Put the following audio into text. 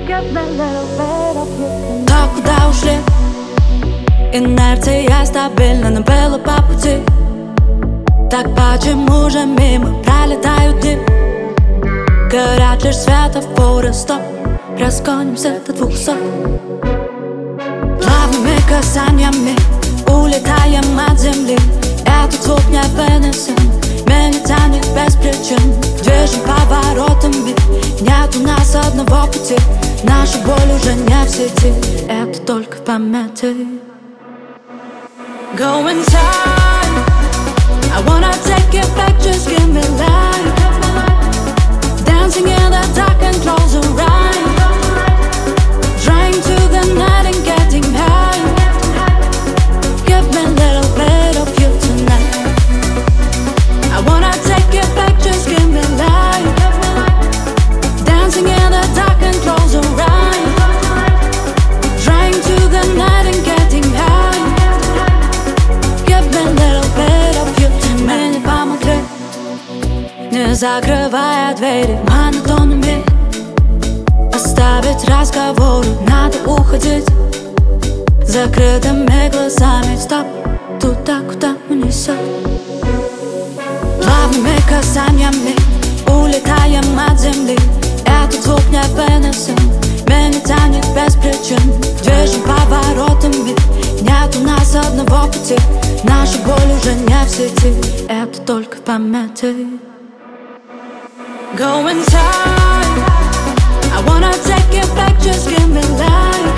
То, куда ушли инерция стабильно, но было по пути. Так почему же мимо пролетают дни? Горят лишь светофоры, стоп, разгонимся до 200. Плавными касаниями улетаем от земли. Этот звук не вынесен, меня тянет без причин. Движем поворотами, нет у нас одного пути. Наша боль уже не в сети, это только в памяти. Go inside, I wanna take it back, just give me life. Dancing in the dark and close your eyes. Trying to the night and getting high. Give me a little bit of you tonight. I wanna take it back, just give me life. Dancing in the dark and close your eyes. Trying to the night and getting high. Give me a little bit of you tonight. Не помогли, не закрывая двери монотонными. Оставить разговоры, надо уходить. Закрытыми глазами, стоп, туда, куда унесет. Плавными касаниями улетаем от земли. Этот звук не вынесен, меня тянет без причин. Движем поворотами, нет у нас одного пути. Наша боль уже не в сети, это только в памяти. Go inside, I wanna take it back, just give me life.